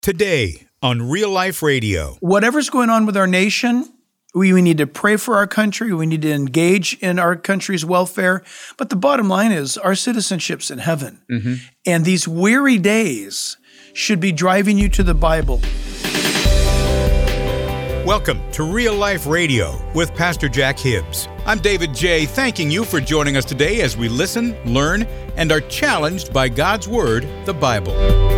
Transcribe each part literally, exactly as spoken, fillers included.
Today on Real Life Radio. Whatever's going on with our nation, we, we need to pray for our country. We need to engage in our country's welfare. But the bottom line is our citizenship's in heaven. Mm-hmm. And these weary days should be driving you to the Bible. Welcome to Real Life Radio with Pastor Jack Hibbs. I'm David J., thanking you for joining us today as we listen, learn, and are challenged by God's Word, the Bible.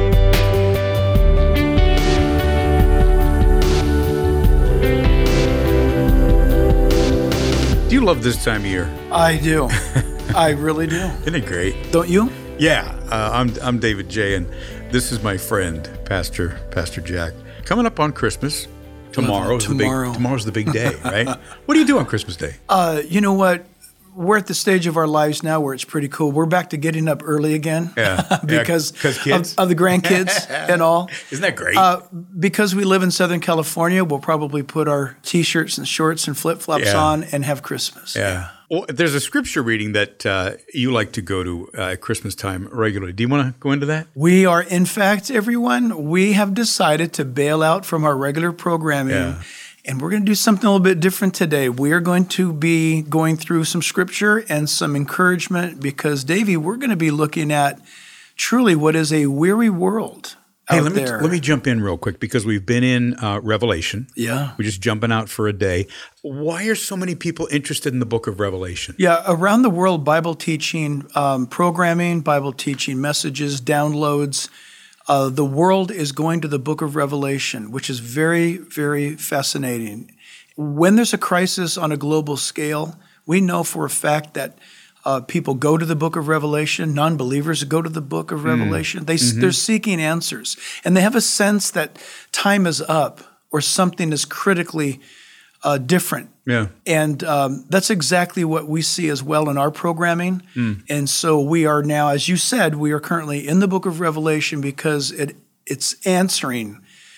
Do you love this time of year? I do. I really do. Isn't it great? Don't you? Yeah. Uh, I'm I'm David J., and this is my friend, Pastor Pastor Jack. Coming up on Christmas. Tomorrow's Tomorrow. the big tomorrow's the big day, right? What do you do on Christmas Day? Uh, you know what? We're at the stage of our lives now where it's pretty cool. We're back to getting up early again. Yeah. because yeah, kids? Of, of the grandkids and all. Isn't that great? Uh, because we live in Southern California, we'll probably put our T-shirts and shorts and flip-flops yeah. on and have Christmas. Yeah. Well, there's a scripture reading that uh, you like to go to uh, at Christmas time regularly. Do you want to go into that? We are, in fact, everyone, we have decided to bail out from our regular programming. Yeah. And we're going to do something a little bit different today. We are going to be going through some scripture and some encouragement because, Davey, we're going to be looking at truly what is a weary world Hey, out let me there. let me jump in real quick because we've been in uh, Revelation. Yeah. We're just jumping out for a day. Why are so many people interested in the book of Revelation? Yeah, around the world, Bible teaching, um, programming, Bible teaching messages, downloads. Uh, the world is going to the book of Revelation, which is very, very fascinating. When there's a crisis on a global scale, we know for a fact that uh, people go to the book of Revelation. Non-believers go to the book of Revelation. They, mm-hmm. They're seeking answers. And they have a sense that time is up or something is critically uh, different. Yeah. And um, that's exactly what we see as well in our programming. Mm. And so we are now, as you said, we are currently in the book of Revelation because it it's answering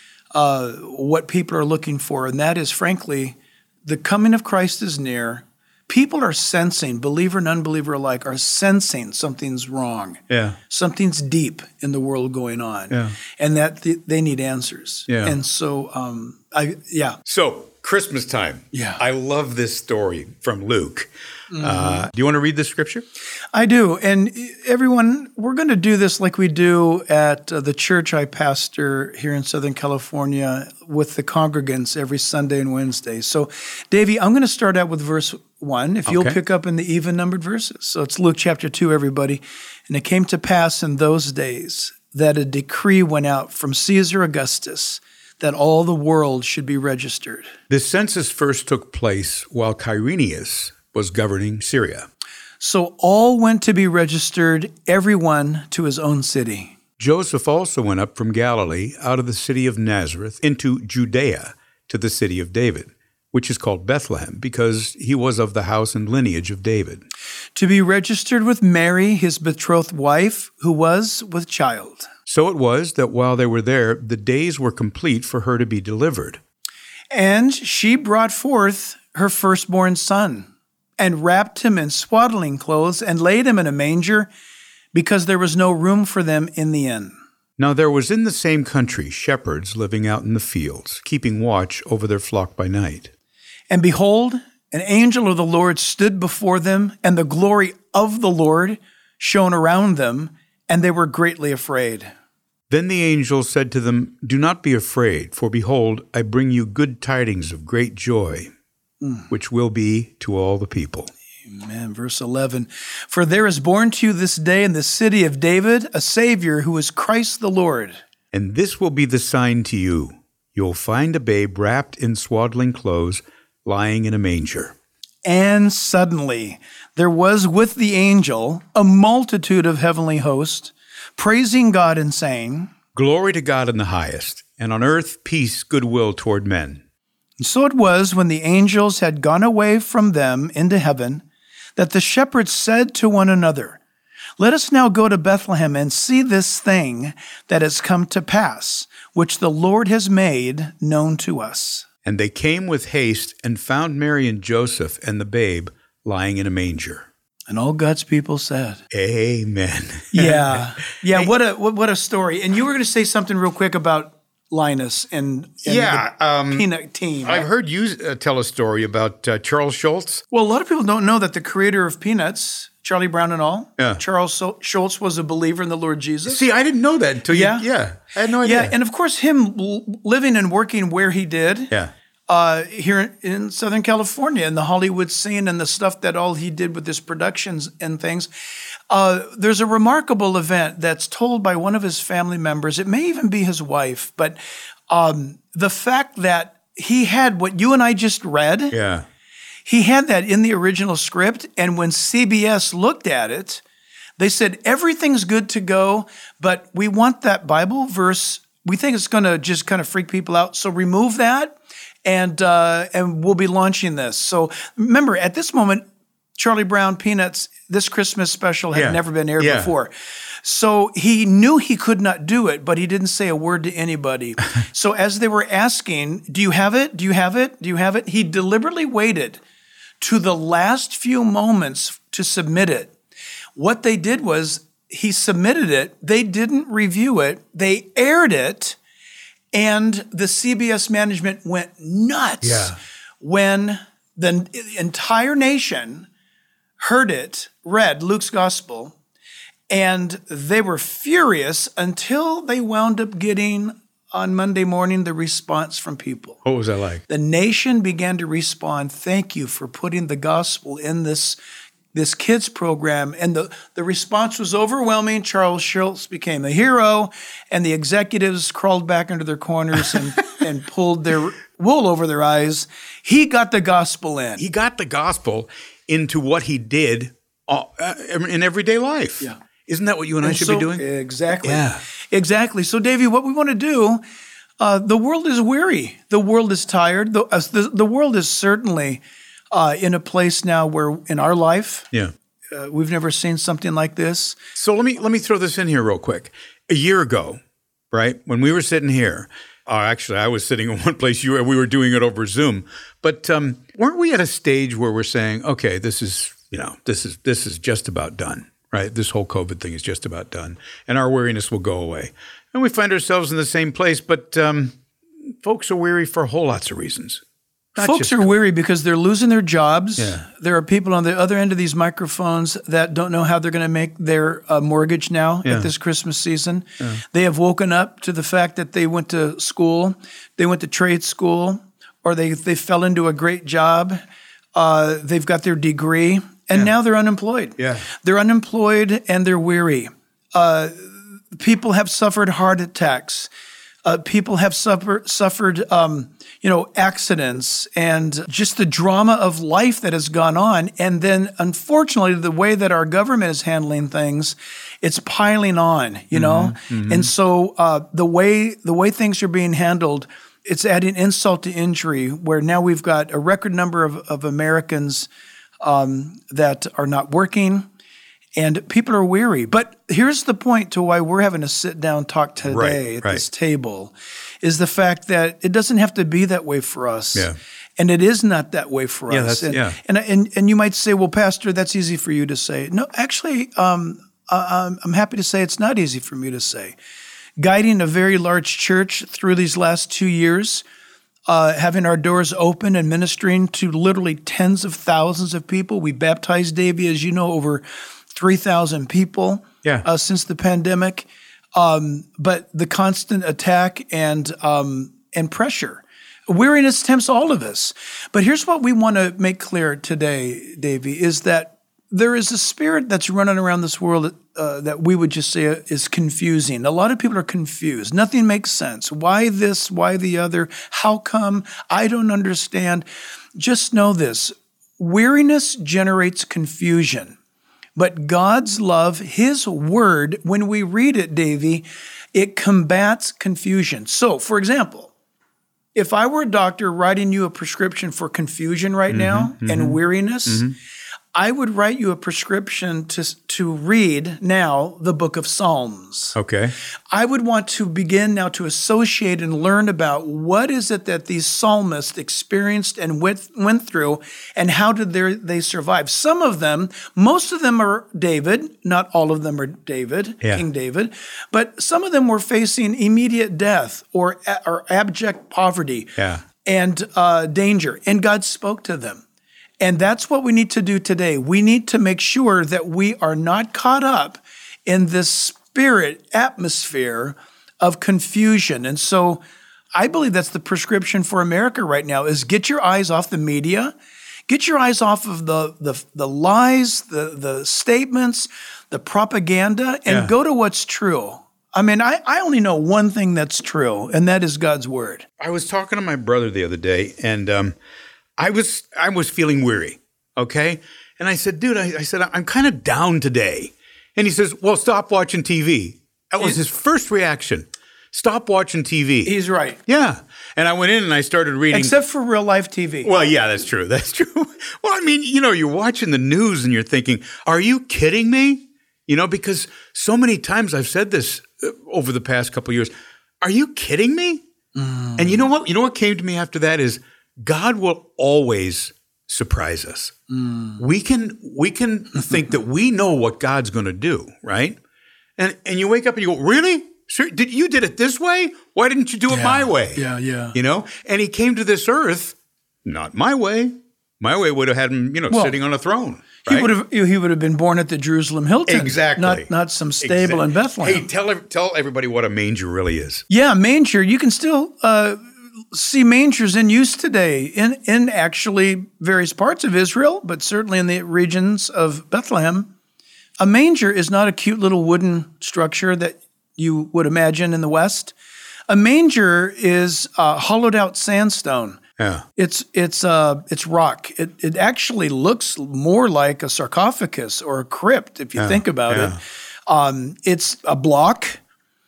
uh, what people are looking for. And that is, frankly, the coming of Christ is near. People are sensing, believer and unbeliever alike, are sensing something's wrong. Yeah. Something's deep in the world going on. Yeah. And that th- they need answers. Yeah. And so, um, I yeah. So, Christmas time. Yeah. I love this story from Luke. Mm-hmm. Uh, do you want to read the scripture? I do. And everyone, we're going to do this like we do at uh, the church I pastor here in Southern California with the congregants every Sunday and Wednesday. So, Davey, I'm going to start out with verse one, if you'll okay. pick up in the even-numbered verses. So it's Luke chapter two, everybody. And it came to pass in those days that a decree went out from Caesar Augustus that all the world should be registered. The census first took place while Quirinius was governing Syria. So all went to be registered, everyone to his own city. Joseph also went up from Galilee out of the city of Nazareth into Judea to the city of David, which is called Bethlehem, because he was of the house and lineage of David. To be registered with Mary, his betrothed wife, who was with child. So it was that while they were there, the days were complete for her to be delivered. And she brought forth her firstborn son, and wrapped him in swaddling clothes, and laid him in a manger, because there was no room for them in the inn. Now there was in the same country shepherds living out in the fields, keeping watch over their flock by night. And behold, an angel of the Lord stood before them, and the glory of the Lord shone around them, and they were greatly afraid. Then the angel said to them, Do not be afraid, for behold, I bring you good tidings of great joy, mm. which will be to all the people. Amen. Verse eleven, For there is born to you this day in the city of David a Savior who is Christ the Lord. And this will be the sign to you. You'll find a babe wrapped in swaddling clothes, lying in a manger. And suddenly there was with the angel a multitude of heavenly hosts, praising God and saying, Glory to God in the highest, and on earth peace, goodwill toward men. And so it was when the angels had gone away from them into heaven, that the shepherds said to one another, Let us now go to Bethlehem and see this thing that has come to pass, which the Lord has made known to us. And they came with haste and found Mary and Joseph and the babe lying in a manger. And all God's people said, Amen. Yeah. Yeah, what a what, what a story. And you were going to say something real quick about Linus and, and Yeah, the um, Peanut team. I've heard you uh, tell a story about uh, Charles Schultz. Well, a lot of people don't know that the creator of Peanuts, Charlie Brown and all, Yeah. Charles so- Schultz was a believer in the Lord Jesus. See, I didn't know that until Yeah. you. Yeah, I had no idea. Yeah, and of course, him l- living and working where he did, yeah. uh, here in, in Southern California, and the Hollywood scene, and the stuff that all he did with his productions and things. Uh, there's a remarkable event that's told by one of his family members. It may even be his wife, but um, the fact that he had what you and I just read. Yeah. He had that in the original script, and when C B S looked at it, they said, everything's good to go, but we want that Bible verse. We think it's going to just kind of freak people out, so remove that, and uh, and we'll be launching this. So remember, at this moment, Charlie Brown Peanuts, this Christmas special had Yeah. never been aired Yeah. before. So he knew he could not do it, but he didn't say a word to anybody. So as they were asking, do you have it? Do you have it? Do you have it? He deliberately waited to the last few moments to submit it. What they did was he submitted it. They didn't review it. They aired it. And the C B S management went nuts Yeah. when the entire nation heard it, read Luke's gospel, and they were furious until they wound up getting on Monday morning the response from people. What was that like? The nation began to respond, thank you for putting the gospel in this, this kids program. And the, the response was overwhelming. Charles Schultz became the hero, and the executives crawled back into their corners and, and pulled their wool over their eyes. He got the gospel in. He got the gospel into what he did uh, in everyday life. Yeah. Isn't that what you and I And should so- be doing? Exactly. Yeah. Exactly. So, Davey, what we want to do, uh, the world is weary. The world is tired. The, uh, the, the world is certainly uh, in a place now where in our life, Yeah. uh, we've never seen something like this. So let me let me throw this in here real quick. A year ago, right, when we were sitting here, uh, actually I was sitting in one place, you were, we were doing it over Zoom, but um, weren't we at a stage where we're saying, okay, this is, you know, this is this is just about done, right? This whole COVID thing is just about done, and our weariness will go away. And we find ourselves in the same place, but um, folks are weary for a whole lots of reasons. Not Folks just- are weary because they're losing their jobs. Yeah. There are people on the other end of these microphones that don't know how they're going to make their uh, mortgage now Yeah. at this Christmas season. They have woken up to the fact that they went to school, they went to trade school, or they, they fell into a great job. Uh, they've got their degree, and now they're unemployed. Yeah. They're unemployed and they're weary. Uh, people have suffered heart attacks. Uh, people have suffer, suffered, um, you know, accidents and just the drama of life that has gone on. And then, unfortunately, the way that our government is handling things, it's piling on, you know. Mm-hmm. And so, uh, the way the way things are being handled, it's adding insult to injury. Where now we've got a record number of, of Americans um, that are not working. And people are weary. But here's the point to why we're having a sit-down talk today Right, at right. this table, is the fact that it doesn't have to be that way for us. Yeah. And it is not that way for Yeah, us. that's- and, yeah. and, and and you might say, well, Pastor, that's easy for you to say. No, actually, um, I- I'm, I'm happy to say it's not easy for me to say. Guiding a very large church through these last two years, Uh, having our doors open and ministering to literally tens of thousands of people. We baptized, Davey, as you know, over three thousand people Yeah. uh, since the pandemic. Um, but the constant attack and um, and pressure. Weariness tempts all of us. But here's what we want to make clear today, Davey, is that there is a spirit that's running around this world uh, that we would just say is confusing. A lot of people are confused. Nothing makes sense. Why this? Why the other? How come? I don't understand. Just know this. Weariness generates confusion. But God's love, His word, when we read it, Davey, it combats confusion. So, for example, if I were a doctor writing you a prescription for confusion right now and weariness, I would write you a prescription to, to read now the book of Psalms. Okay. I would want to begin now to associate and learn about what is it that these psalmists experienced and went, went through, and how did they, they survive. Some of them, most of them are David, not all of them are David, Yeah. King David, but some of them were facing immediate death or, or abject poverty Yeah. and uh, danger, and God spoke to them. And that's what we need to do today. We need to make sure that we are not caught up in this spirit atmosphere of confusion. And so I believe that's the prescription for America right now is get your eyes off the media, get your eyes off of the the, the lies, the, the statements, the propaganda, and Yeah. go to what's true. I mean, I, I only know one thing that's true, and that is God's word. I was talking to my brother the other day, and um, I was I was feeling weary, okay? And I said, dude, I, I said, I'm kind of down today. And he says, well, stop watching T V. That was his first reaction. Stop watching T V. He's right. Yeah. And I went in and I started reading. Except for real life T V. Well, yeah, that's true. That's true. Well, I mean, you know, you're watching the news and you're thinking, are you kidding me? You know, because so many times I've said this uh, over the past couple of years. Are you kidding me? Mm. And you know what? You know what came to me after that is God will always surprise us. Mm. We can we can think that we know what God's going to do, right? And and you wake up and you go, really? Sure, did you did it this way? Why didn't you do it Yeah. my way? Yeah, yeah. You know? And he came to this earth, not my way. My way would have had him, you know, Well, sitting on a throne. He right? would have he would have been born at the Jerusalem Hilton. Exactly. Not not some stable in Bethlehem. Hey, tell ev- tell everybody what a manger really is. Yeah, manger. You can still uh, see mangers in use today in, in actually various parts of Israel, but certainly in the regions of Bethlehem. A manger is not a cute little wooden structure that you would imagine in the West. A manger is uh, hollowed out sandstone. Yeah. It's it's uh it's rock. It it actually looks more like a sarcophagus or a crypt if you Yeah, think about yeah. it. Um, it's a block.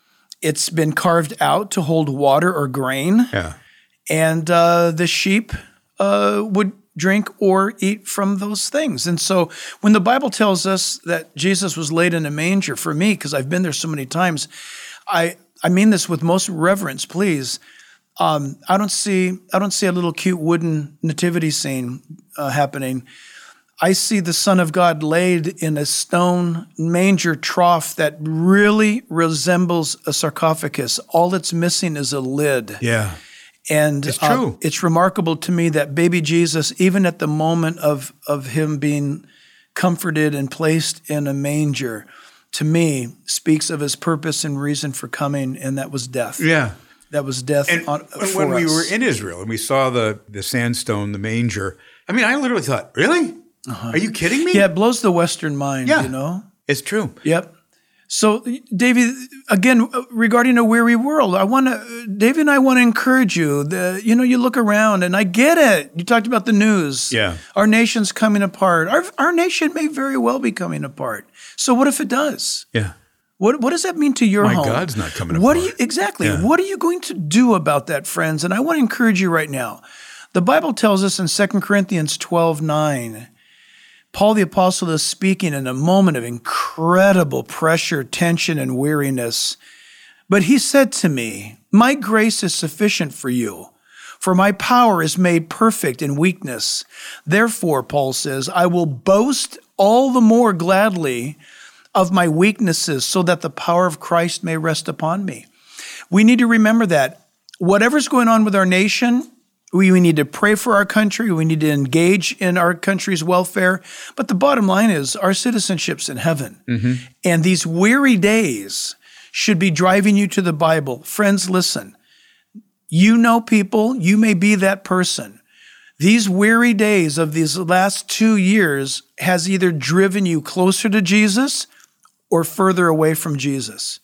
It's been carved out to hold water or grain, Yeah. and uh, the sheep uh, would drink or eat from those things. And so when the Bible tells us that Jesus was laid in a manger, for me, because I've been there so many times, I I mean this with most reverence, please. Um, I don't see I don't see a little cute wooden nativity scene uh, happening. I see the Son of God laid in a stone manger trough that really resembles a sarcophagus. All that's missing is a lid. Yeah. And It's uh, true. it's remarkable to me that baby Jesus, even at the moment of, of him being comforted and placed in a manger, to me, speaks of his purpose and reason for coming, and that was death. Yeah. That was death And on, when, for when we us. were in Israel and we saw the, the sandstone, the manger, I mean, I literally thought, really? Are you kidding me? Yeah, it blows the Western mind, Yeah. you know? It's true. Yep. So, Davey, again, regarding a weary world, I want to, Davey and I want to encourage you. The, you know, you look around, and I get it. You talked about the news. Yeah. Our nation's coming apart. Our our nation may very well be coming apart. So, what if it does? Yeah. What what does that mean to your My home? God's not coming What apart. are you exactly? Yeah. What are you going to do about that, friends? And I want to encourage you right now. The Bible tells us in Second Corinthians twelve nine, Paul the Apostle is speaking in a moment of incredible pressure, tension, and weariness. But he said to me, "My grace is sufficient for you, for my power is made perfect in weakness. Therefore," Paul says, "I will boast all the more gladly of my weaknesses, so that the power of Christ may rest upon me." We need to remember that whatever's going on with our nation, we, we need to pray for our country. We need to engage in our country's welfare. But the bottom line is our citizenship's in heaven. Mm-hmm. And these weary days should be driving you to the Bible. Friends, listen. You know people, you may be that person. These weary days of these last two years has either driven you closer to Jesus or further away from Jesus.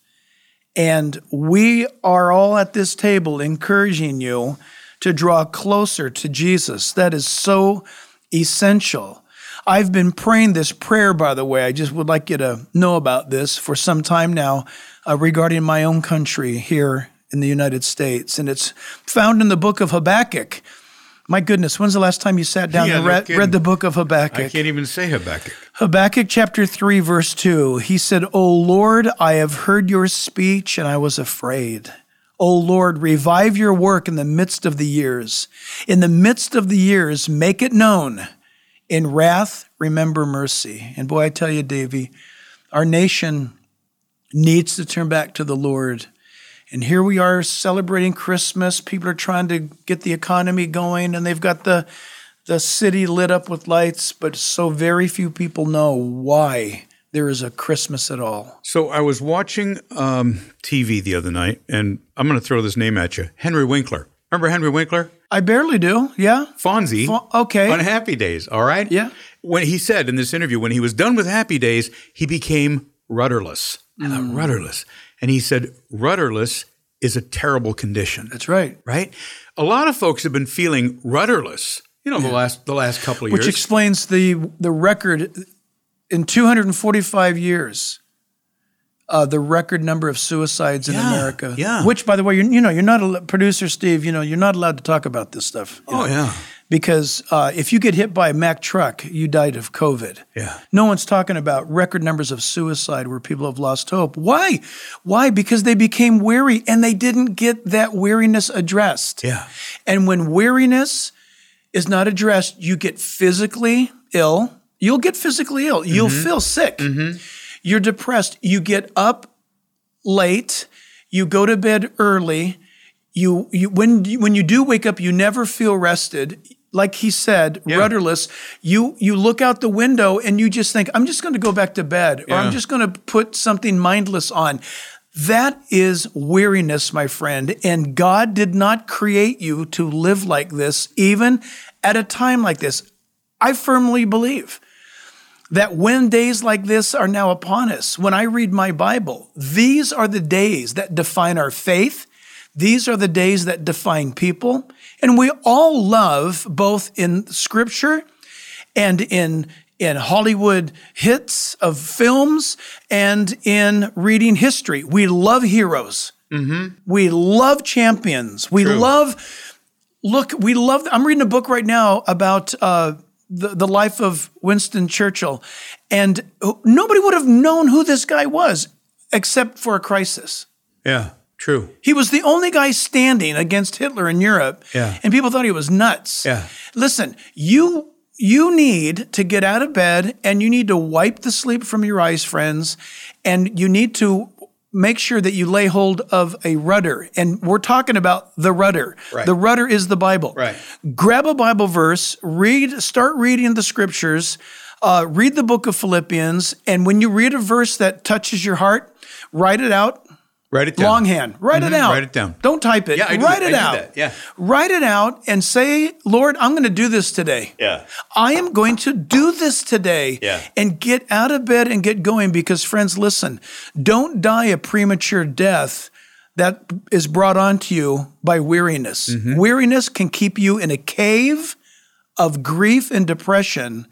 And we are all at this table encouraging you to draw closer to Jesus. That is so essential. I've been praying this prayer, by the way. I just would like you to know about this for some time now uh, regarding my own country here in the United States. And it's found in the book of Habakkuk. My goodness, when's the last time you sat down Yeah, and no read, kidding. read the book of Habakkuk? I can't even say Habakkuk. Habakkuk chapter three, verse two, he said, O Lord, I have heard your speech and I was afraid. O Lord, revive your work in the midst of the years. In the midst of the years, make it known. In wrath, remember mercy. And boy, I tell you, Davey, our nation needs to turn back to the Lord. And here we are celebrating Christmas. People are trying to get the economy going, and they've got the, the city lit up with lights, but so very few people know why there is a Christmas at all. So I was watching um, T V the other night, and I'm going to throw this name at you. Henry Winkler. Remember Henry Winkler? I barely do, yeah. Fonzie. Fo- okay. On Happy Days, all right? Yeah. When he said in this interview, when he was done with Happy Days, he became rudderless. I thought, Mm. rudderless. And he said, rudderless is a terrible condition. That's right. Right? A lot of folks have been feeling rudderless, you know, the last the last couple of Which years. explains the the record in two hundred forty-five years, uh, the record number of suicides in Yeah, America. yeah. Which, by the way, you're, you know, you're not a producer, Steve. You know, you're not allowed to talk about this stuff. you Oh, know, yeah. Because uh, if you get hit by a Mack truck, you died of COVID. Yeah. No one's talking about record numbers of suicide where people have lost hope. Why? Why? Because they became weary and they didn't get that weariness addressed. Yeah. And when weariness is not addressed, you get physically ill. You'll get physically ill. You'll Mm-hmm. feel sick. You're depressed. You get up late. You go to bed early. You, you when you, when you do wake up, you never feel rested. Like he said, Yeah. rudderless. You you look out the window and you just think, I'm just going to go back to bed, or Yeah. I'm just going to put something mindless on. That is weariness, my friend. And God did not create you to live like this, even at a time like this. I firmly believe that when days like this are now upon us, when I read my Bible, these are the days that define our faith. These are the days that define people. And we all love, both in Scripture and in in Hollywood hits of films and in reading history. We love heroes. Mm-hmm. We love champions. We True. love, look, we love, I'm reading a book right now about uh, the, the life of Winston Churchill. And nobody would have known who this guy was except for a crisis. Yeah. True. He was the only guy standing against Hitler in Europe, Yeah. and people thought he was nuts. Yeah. Listen, you you need to get out of bed, and you need to wipe the sleep from your eyes, friends, and you need to make sure that you lay hold of a rudder. And we're talking about the rudder. Right. The rudder is the Bible. Right. Grab a Bible verse, read, start reading the scriptures, uh, read the book of Philippians, and when you read a verse that touches your heart, write it out. Write it down. Longhand. Write it out. Write it down. Don't type it. Yeah, I do- Write I it do out. that, yeah. Write it out and say, Lord, I'm going to do this today. Yeah. I am going to do this today. Yeah. And get out of bed and get going, because, friends, listen, don't die a premature death that is brought onto you by weariness. Mm-hmm. Weariness can keep you in a cave of grief and depression,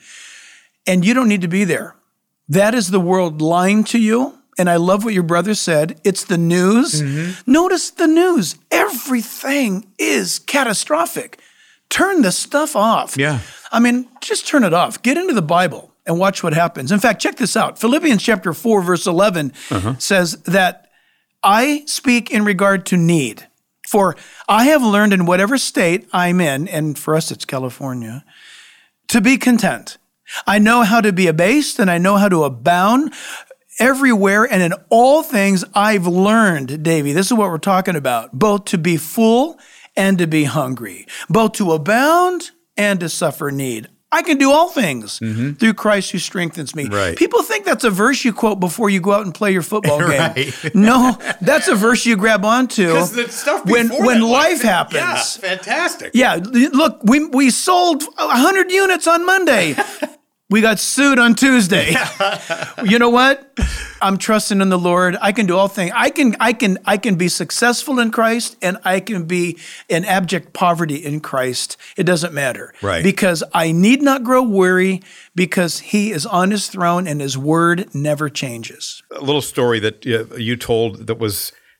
and you don't need to be there. That is the world lying to you. And I love what your brother said. It's the news. Mm-hmm. Notice the news. Everything is catastrophic. Turn the stuff off. Yeah. I mean, just turn it off. Get into the Bible and watch what happens. In fact, check this out. Philippians chapter four, verse eleven Uh-huh. says that I speak in regard to need. For I have learned in whatever state I'm in, and for us it's California, to be content. I know how to be abased and I know how to abound. Everywhere and in all things I've learned, Davey, this is what we're talking about, both to be full and to be hungry, both to abound and to suffer need. I can do all things through Christ who strengthens me. Right. People think that's a verse you quote before you go out and play your football game. Right. No, that's a verse you grab onto Because the stuff when, before when that, like, life happens. Yeah, fantastic. Yeah, look, we we sold one hundred units on Monday. We got sued on Tuesday. You know what? I'm trusting in the Lord. I can do all things. I can I can I can be successful in Christ, and I can be in abject poverty in Christ. It doesn't matter. Right. Because I need not grow weary, because he is on his throne and his word never changes. A little story that uh, you told that was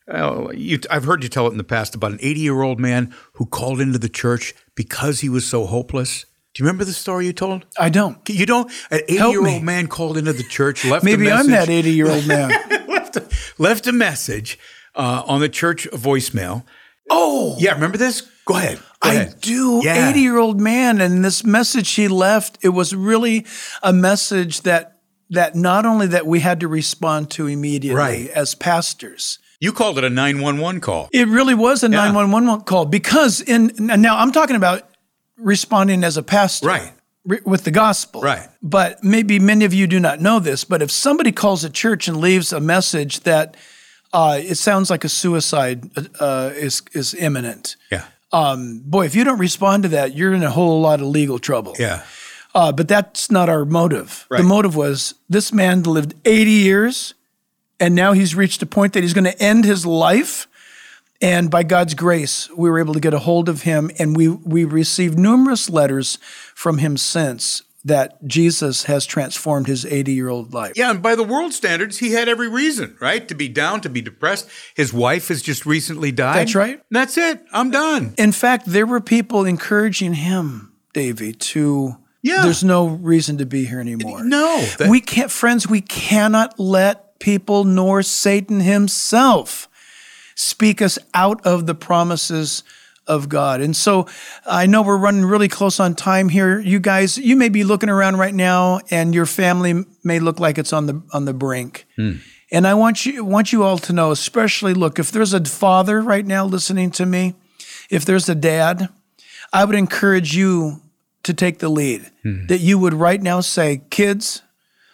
uh, you, I've heard you tell it in the past about an eighty-year-old man who called into the church because he was so hopeless. Do you remember the story you told? I don't. You don't? An eighty-year-old man called into the church, left Maybe a message. I'm that eighty-year-old man. left, a, left a message uh, on the church voicemail. Oh. Yeah, remember this? Go ahead. Go I ahead. do. Yeah. eighty-year-old man, and this message he left, it was really a message that that not only that we had to respond to immediately Right. as pastors. You called it a nine one one call. It really was a Yeah. nine one one call because in now I'm talking about responding as a pastor. Right. re- With the gospel. Right. But maybe many of you do not know this, but if somebody calls a church and leaves a message that uh, it sounds like a suicide uh, is is imminent. Yeah. Um, boy, if you don't respond to that, you're in a whole lot of legal trouble. Yeah. Uh, but that's not our motive. Right. The motive was this man lived eighty years, and now he's reached a point that he's going to end his life. And by God's grace, we were able to get a hold of him, and we we received numerous letters from him since that Jesus has transformed his eighty-year-old life. Yeah, and by the world standards, he had every reason, right? To be down, to be depressed. His wife has just recently died. That's right. And that's it. I'm done. In fact, there were people encouraging him, Davey, to Yeah. there's no reason to be here anymore. No. that- we can't, friends, we cannot let people nor Satan himself speak us out of the promises of God. And so I know we're running really close on time here. You guys, you may be looking around right now and your family may look like it's on the on the brink. Hmm. And I want you want you all to know, especially look, if there's a father right now listening to me, if there's a dad, I would encourage you to take the lead, Hmm. that you would right now say, kids,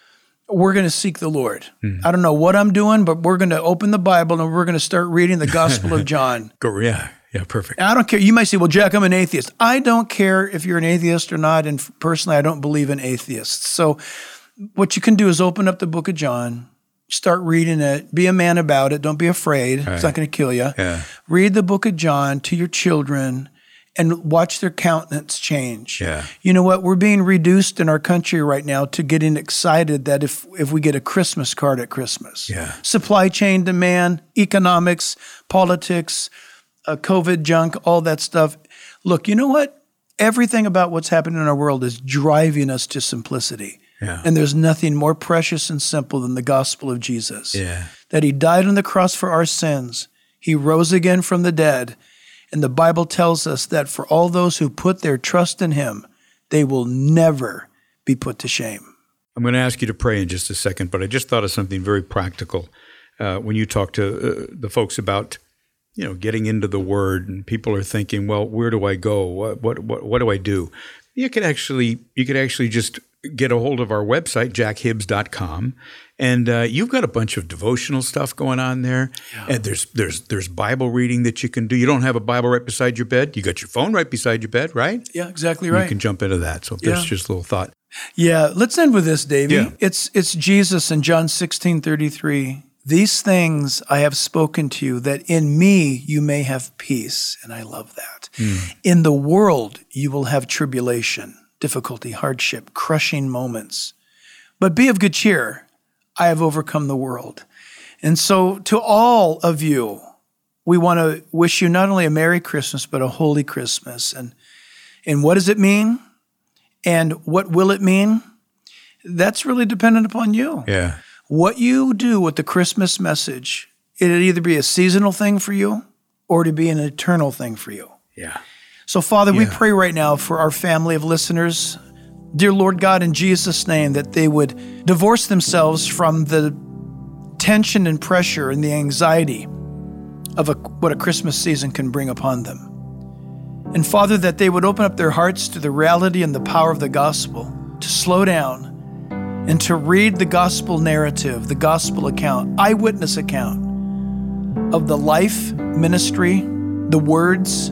we're going to seek the Lord. Hmm. I don't know what I'm doing, but we're going to open the Bible and we're going to start reading the Gospel of John. Go, yeah. Yeah, perfect. And I don't care. You might say, well, Jack, I'm an atheist. I don't care if you're an atheist or not. And personally, I don't believe in atheists. So what you can do is open up the book of John, start reading it, be a man about it. Don't be afraid. It's not going to kill you. Yeah. Read the book of John to your children and watch their countenance change. Yeah. You know what? We're being reduced in our country right now to getting excited that if if we get a Christmas card at Christmas. Yeah. Supply chain demand, economics, politics, uh, COVID junk, all that stuff. Look, you know what? Everything about what's happening in our world is driving us to simplicity. Yeah. And there's nothing more precious and simple than the gospel of Jesus. Yeah. That he died on the cross for our sins. He rose again from the dead. And the Bible tells us that for all those who put their trust in him, they will never be put to shame. I'm going to ask you to pray in just a second, but I just thought of something very practical. Uh, when you talk to uh, the folks about, you know, getting into the Word, and people are thinking, well, where do I go? What what what, what do I do? You could actually you could actually just get a hold of our website, jack hibbs dot com, and uh, you've got a bunch of devotional stuff going on there. Yeah. And there's there's there's Bible reading that you can do. You don't have a Bible right beside your bed. You got your phone right beside your bed, right? Yeah, exactly right. You can jump into that. So if Yeah. there's just a little thought. Yeah, let's end with this, Davey. Yeah. It's it's Jesus in John sixteen thirty-three. These things I have spoken to you, that in me you may have peace. And I love that. Mm. In the world you will have tribulation, difficulty, hardship, crushing moments. But be of good cheer. I have overcome the world. And so to all of you, we want to wish you not only a Merry Christmas, but a Holy Christmas. And, and what does it mean? And what will it mean? That's really dependent upon you. Yeah. What you do with the Christmas message, it'll either be a seasonal thing for you or to be an eternal thing for you. Yeah. So, Father, we Yeah. pray right now for our family of listeners. Dear Lord God, in Jesus' name, that they would divorce themselves from the tension and pressure and the anxiety of a, what a Christmas season can bring upon them. And Father, that they would open up their hearts to the reality and the power of the gospel, to slow down and to read the gospel narrative, the gospel account, eyewitness account of the life, ministry, the words,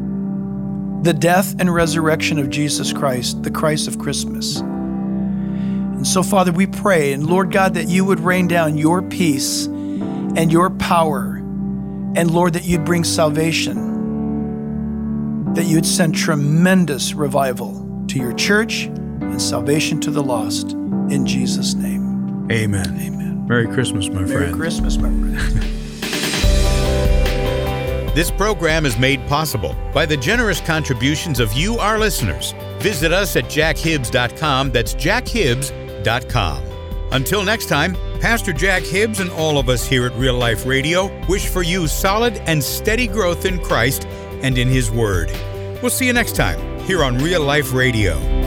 the death and resurrection of Jesus Christ, the Christ of Christmas. And so, Father, we pray, and Lord God, that you would rain down your peace and your power, and Lord, that you'd bring salvation, that you'd send tremendous revival to your church and salvation to the lost. In Jesus' name. Amen. Amen. Merry Christmas, my Merry friend. Christmas, my friend. This program is made possible by the generous contributions of you, our listeners. Visit us at jack hibbs dot com. That's jack hibbs dot com. Until next time, Pastor Jack Hibbs and all of us here at Real Life Radio wish for you solid and steady growth in Christ and in His Word. We'll see you next time here on Real Life Radio.